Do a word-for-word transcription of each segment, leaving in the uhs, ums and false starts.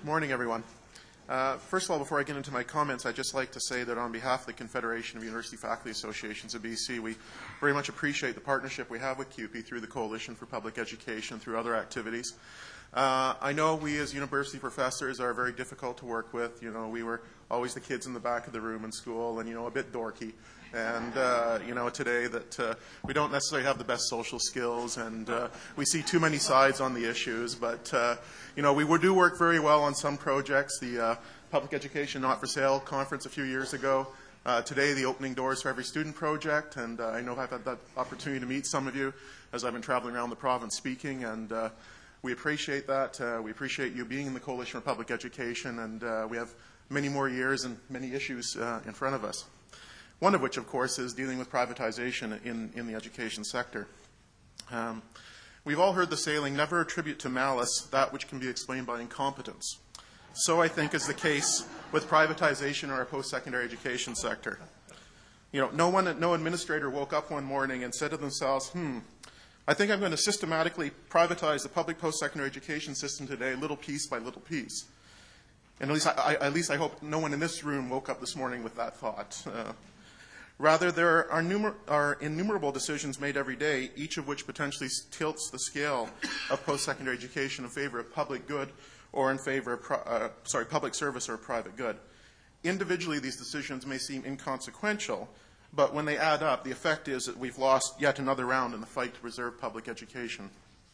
Morning, everyone. Uh, first of all, before I get into my comments, I'd just like to say that on behalf of the Confederation of University Faculty Associations of B C, we very much appreciate the partnership we have with C U P E through the Coalition for Public Education, through other activities. Uh, I know we as university professors are very difficult to work with. You know, we were always the kids in the back of the room in school and, you know, a bit dorky. And, uh, you know, today that uh, we don't necessarily have the best social skills and uh, we see too many sides on the issues. But, uh, you know, we do work very well on some projects. The uh, Public Education Not for Sale conference a few years ago. Uh, today, the Opening Doors for Every Student project. And uh, I know I've had that opportunity to meet some of you as I've been traveling around the province speaking. And uh, we appreciate that. Uh, we appreciate you being in the Coalition for Public Education. And uh, we have many more years and many issues uh, in front of us. One of which, of course, is dealing with privatization in, in the education sector. Um, we've all heard the saying, never attribute to malice that which can be explained by incompetence. So I think is the case with privatization in our post-secondary education sector. You know, no one, no administrator woke up one morning and said to themselves, hmm, I think I'm going to systematically privatize the public post-secondary education system today, little piece by little piece. And at least I, I, at least I hope no one in this room woke up this morning with that thought. Uh, Rather, there are, numer- are innumerable decisions made every day, each of which potentially tilts the scale of post-secondary education in favor of public good or in favor of pro- uh, sorry, public service or private good. Individually, these decisions may seem inconsequential, but when they add up, the effect is that we've lost yet another round in the fight to preserve public education.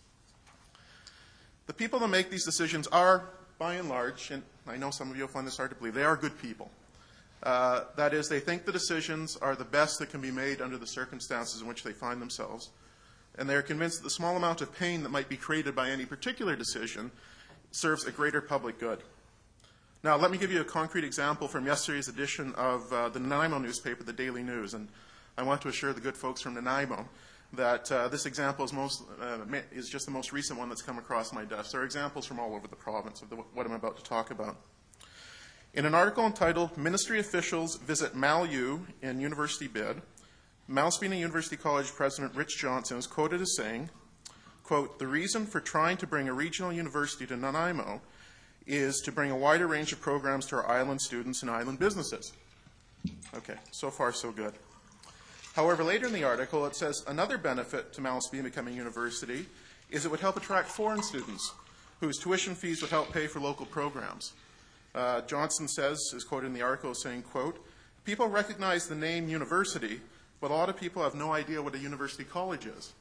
The people that make these decisions are, by and large, and I know some of you will find this hard to believe, they are good people. Uh, that is, they think the decisions are the best that can be made under the circumstances in which they find themselves. And they are convinced that the small amount of pain that might be created by any particular decision serves a greater public good. Now, let me give you a concrete example from yesterday's edition of uh, the Nanaimo newspaper, the Daily News. And I want to assure the good folks from Nanaimo that uh, this example is, most, uh, is just the most recent one that's come across my desk. There are examples from all over the province of the, what I'm about to talk about. In an article entitled, Ministry Officials Visit Mal-U in University Bid, Malaspina University College President Rich Johnson is quoted as saying, quote, the reason for trying to bring a regional university to Nanaimo is to bring a wider range of programs to our island students and island businesses. Okay, so far so good. However, later in the article it says another benefit to Malaspina becoming a university is it would help attract foreign students whose tuition fees would help pay for local programs. Uh, Johnson says, is quoted in the article, saying, quote, people recognize the name university, but a lot of people have no idea what a university college is.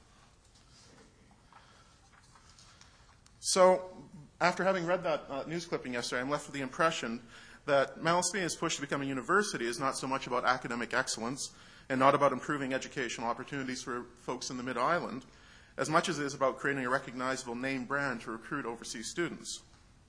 So, after having read that uh, news clipping yesterday, I'm left with the impression that Malaspina's push to become a university is not so much about academic excellence and not about improving educational opportunities for folks in the Mid-Island, as much as it is about creating a recognizable name brand to recruit overseas students.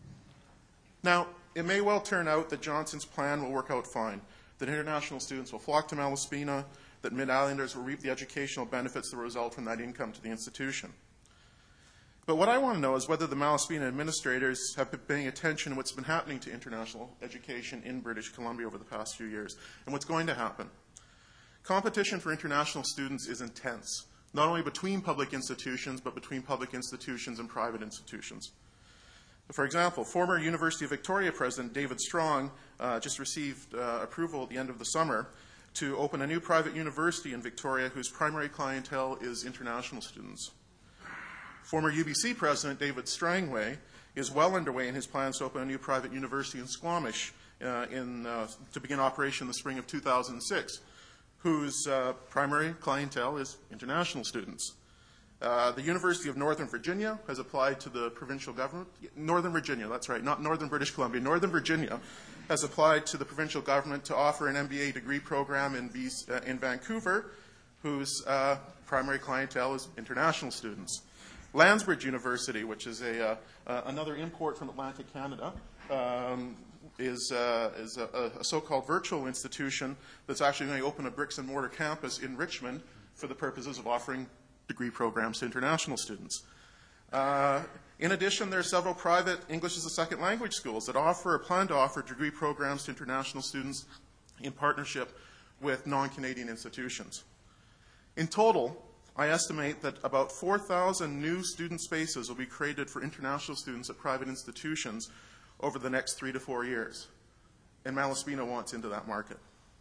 Now, it may well turn out that Johnson's plan will work out fine, that international students will flock to Malaspina, that Mid-Islanders will reap the educational benefits that result from that income to the institution. But what I want to know is whether the Malaspina administrators have been paying attention to what's been happening to international education in British Columbia over the past few years and what's going to happen. Competition for international students is intense, not only between public institutions, but between public institutions and private institutions. For example, former University of Victoria President David Strong uh, just received uh, approval at the end of the summer to open a new private university in Victoria whose primary clientele is international students. Former U B C President David Strangway is well underway in his plans to open a new private university in Squamish uh, in, uh, to begin operation in the spring of two thousand six, whose uh, primary clientele is international students. Uh, the University of Northern Virginia has applied to the provincial government. Northern Virginia, that's right, not Northern British Columbia. Northern Virginia has applied to the provincial government to offer an M B A degree program in, B- uh, in Vancouver, whose uh, primary clientele is international students. Landsbridge University, which is a, uh, uh, another import from Atlantic Canada, um, is, uh, is a, a so-called virtual institution that's actually going to open a bricks and mortar campus in Richmond for the purposes of offering degree programs to international students. Uh, in addition, there are several private English as a second language schools that offer or plan to offer degree programs to international students in partnership with non-Canadian institutions. In total, I estimate that about four thousand new student spaces will be created for international students at private institutions over the next three to four years. And Malaspina wants into that market.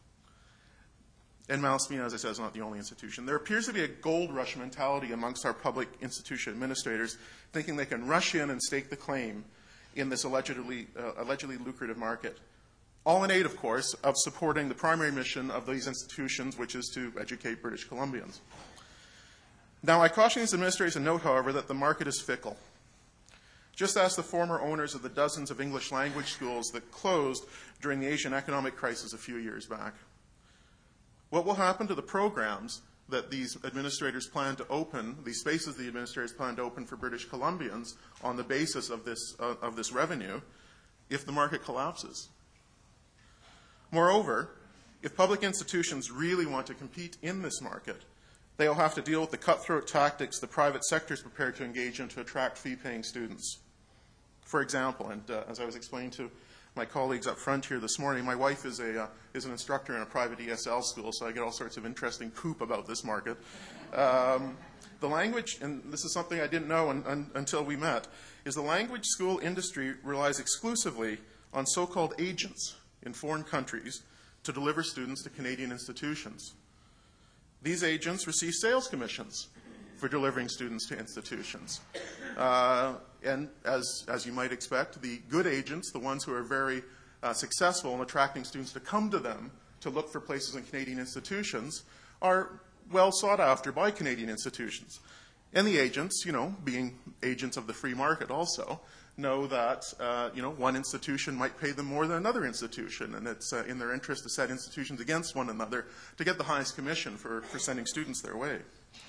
And Malaspina, as I said, is not the only institution. There appears to be a gold rush mentality amongst our public institution administrators, thinking they can rush in and stake the claim in this allegedly, uh, allegedly lucrative market. All in aid, of course, of supporting the primary mission of these institutions, which is to educate British Columbians. Now, I caution these administrators and note, however, that the market is fickle. Just as the former owners of the dozens of English language schools that closed during the Asian economic crisis a few years back. What will happen to the programs that these administrators plan to open, these spaces the administrators plan to open for British Columbians on the basis of this, uh, of this revenue, if the market collapses? Moreover, if public institutions really want to compete in this market, they will have to deal with the cutthroat tactics the private sector is prepared to engage in to attract fee-paying students. For example, and uh, as I was explaining to my colleagues up front here this morning, my wife is, a, uh, is an instructor in a private E S L school, so I get all sorts of interesting poop about this market. Um, the language, and this is something I didn't know un, un, until we met, is the language school industry relies exclusively on so-called agents in foreign countries to deliver students to Canadian institutions. These agents receive sales commissions for delivering students to institutions. Uh, and as, as you might expect, the good agents, the ones who are very uh, successful in attracting students to come to them to look for places in Canadian institutions, are well sought after by Canadian institutions. And the agents, you know, being agents of the free market also, know that, uh, you know, one institution might pay them more than another institution, and it's uh, in their interest to set institutions against one another to get the highest commission for, for sending students their way.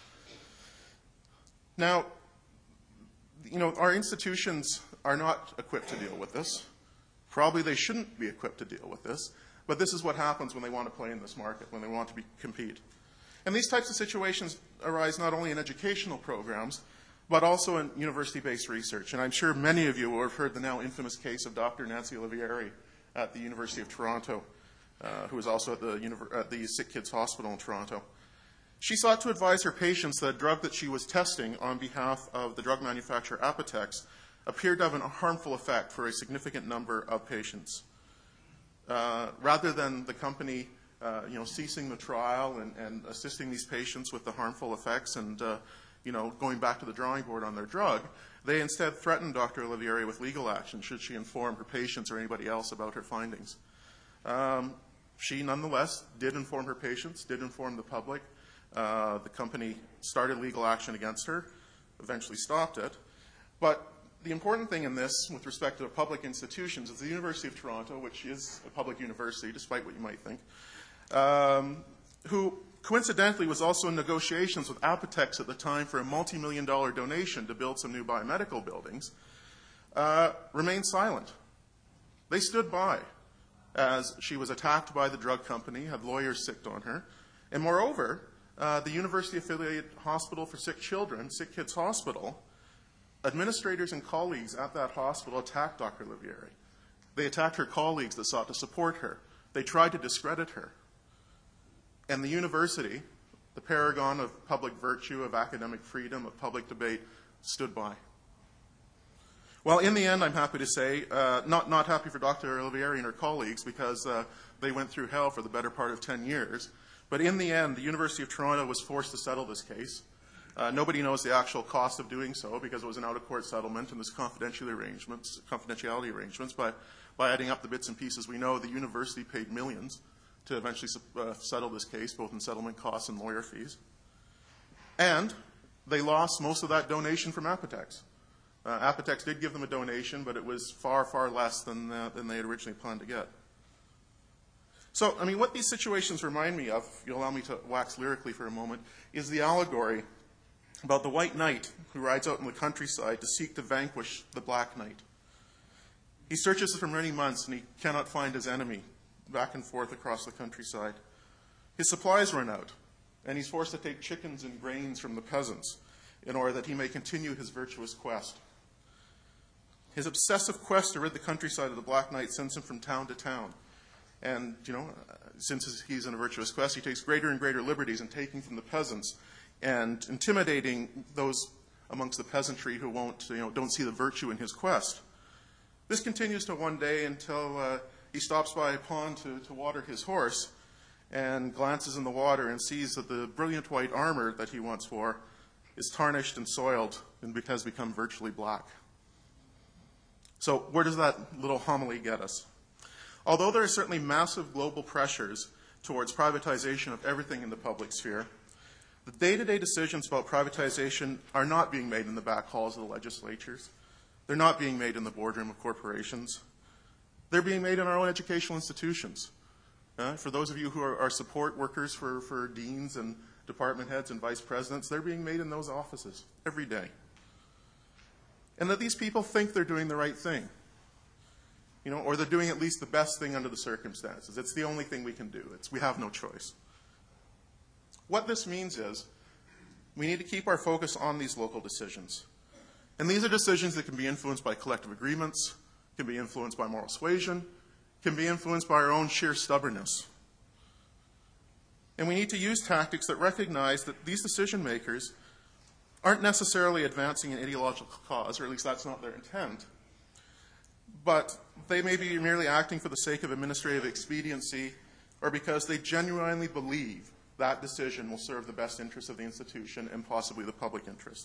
Now, you know, our institutions are not equipped to deal with this. Probably they shouldn't be equipped to deal with this, but this is what happens when they want to play in this market, when they want to be, compete. And these types of situations arise not only in educational programs, but also in university-based research. And I'm sure many of you will have heard the now infamous case of Doctor Nancy Olivieri at the University of Toronto, uh, who was also at the, at the Sick Kids Hospital in Toronto. She sought to advise her patients that a drug that she was testing on behalf of the drug manufacturer Apotex appeared to have a harmful effect for a significant number of patients. Uh, rather than the company uh, you know, ceasing the trial and, and assisting these patients with the harmful effects and uh, you know, going back to the drawing board on their drug, they instead threatened Doctor Olivieri with legal action should she inform her patients or anybody else about her findings. Um, she nonetheless did inform her patients, did inform the public. Uh, the company started legal action against her, eventually stopped it. But the important thing in this, with respect to the public institutions, is the University of Toronto, which is a public university, despite what you might think, um, who coincidentally was also in negotiations with Apotex at the time for a multi-million dollar donation to build some new biomedical buildings, uh, remained silent. They stood by as she was attacked by the drug company, had lawyers sicked on her, and moreover, Uh, the university-affiliated hospital for sick children, Sick Kids Hospital, administrators and colleagues at that hospital attacked Doctor Olivieri. They attacked her colleagues that sought to support her. They tried to discredit her. And the university, the paragon of public virtue, of academic freedom, of public debate, stood by. Well, in the end, I'm happy to say, uh, not, not happy for Doctor Olivieri and her colleagues because uh, they went through hell for the better part of ten years. But in the end, the University of Toronto was forced to settle this case. Uh, nobody knows the actual cost of doing so because it was an out-of-court settlement and there's confidentiality arrangements, confidentiality arrangements. By, by adding up the bits and pieces, we know the university paid millions to eventually uh, settle this case, both in settlement costs and lawyer fees. And they lost most of that donation from Apotex. Uh, Apotex did give them a donation, but it was far, far less than, uh, than they had originally planned to get. So, I mean, what these situations remind me of, if you'll allow me to wax lyrically for a moment, is the allegory about the white knight who rides out in the countryside to seek to vanquish the black knight. He searches for many months and he cannot find his enemy back and forth across the countryside. His supplies run out, and he's forced to take chickens and grains from the peasants in order that he may continue his virtuous quest. His obsessive quest to rid the countryside of the black knight sends him from town to town. And, you know, since he's in a virtuous quest, he takes greater and greater liberties in taking from the peasants and intimidating those amongst the peasantry who won't, you know, don't see the virtue in his quest. This continues to one day until uh, he stops by a pond to, to water his horse and glances in the water and sees that the brilliant white armor that he once wore is tarnished and soiled and has become virtually black. So where does that little homily get us? Although there are certainly massive global pressures towards privatization of everything in the public sphere, the day-to-day decisions about privatization are not being made in the back halls of the legislatures. They're not being made in the boardroom of corporations. They're being made in our own educational institutions. Uh, for those of you who are, are support workers for, for deans and department heads and vice presidents, they're being made in those offices every day. And that these people think they're doing the right thing, you know, or they're doing at least the best thing under the circumstances. It's the only thing we can do. It's, we have no choice. What this means is we need to keep our focus on these local decisions. And these are decisions that can be influenced by collective agreements, can be influenced by moral suasion, can be influenced by our own sheer stubbornness. And we need to use tactics that recognize that these decision makers aren't necessarily advancing an ideological cause, or at least that's not their intent, but they may be merely acting for the sake of administrative expediency or because they genuinely believe that decision will serve the best interests of the institution and possibly the public interest.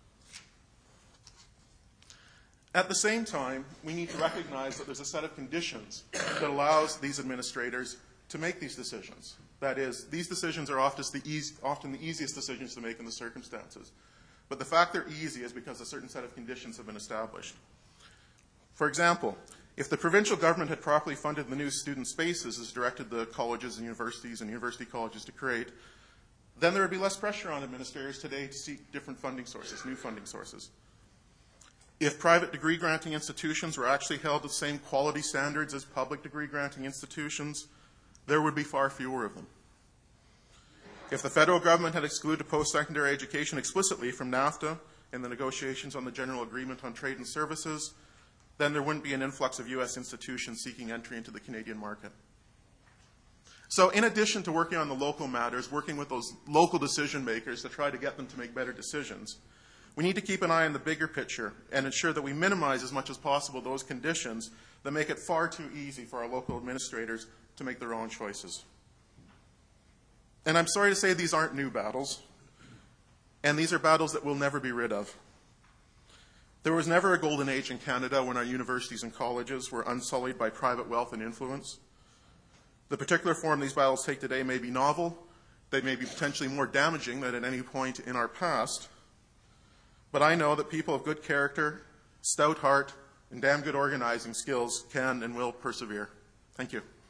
At the same time, we need to recognize that there's a set of conditions that allows these administrators to make these decisions. That is, these decisions are often the, easy, often the easiest decisions to make in the circumstances. But the fact they're easy is because a certain set of conditions have been established. For example, if the provincial government had properly funded the new student spaces as directed the colleges and universities and university colleges to create, then there would be less pressure on administrators today to seek different funding sources, new funding sources. If private degree granting institutions were actually held to the same quality standards as public degree granting institutions, there would be far fewer of them. If the federal government had excluded post-secondary education explicitly from NAFTA in the negotiations on the General Agreement on Trade and Services, then there wouldn't be an influx of U S institutions seeking entry into the Canadian market. So in addition to working on the local matters, working with those local decision makers to try to get them to make better decisions, we need to keep an eye on the bigger picture and ensure that we minimize as much as possible those conditions that make it far too easy for our local administrators to make their own choices. And I'm sorry to say these aren't new battles, and these are battles that we'll never be rid of. There was never a golden age in Canada when our universities and colleges were unsullied by private wealth and influence. The particular form these battles take today may be novel, they may be potentially more damaging than at any point in our past, but I know that people of good character, stout heart, and damn good organizing skills can and will persevere. Thank you.